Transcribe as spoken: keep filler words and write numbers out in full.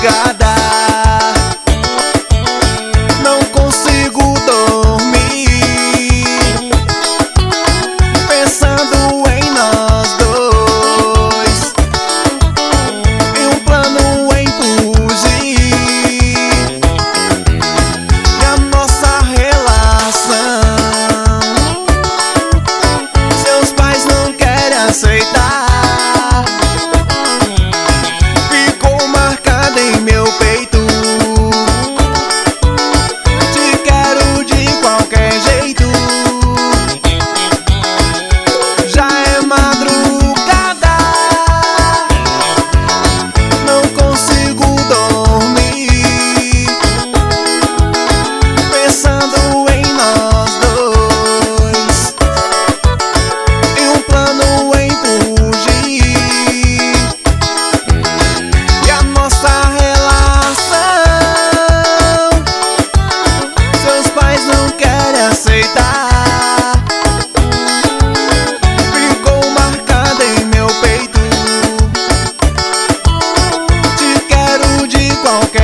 madrugada. Não consigo dormir, pensando em nós dois, em um plano em fugir, e a nossa relação seus pais não querem aceitar. Ficou marcada em meu peito, te quero de qualquer jeito. Já é madrugada, não consigo dormir, pensando em nós dois, em um plano em fugir, e a nossa relação seus pais não querem aceitar. Ficou marcada em meu peito, te quero de qualquer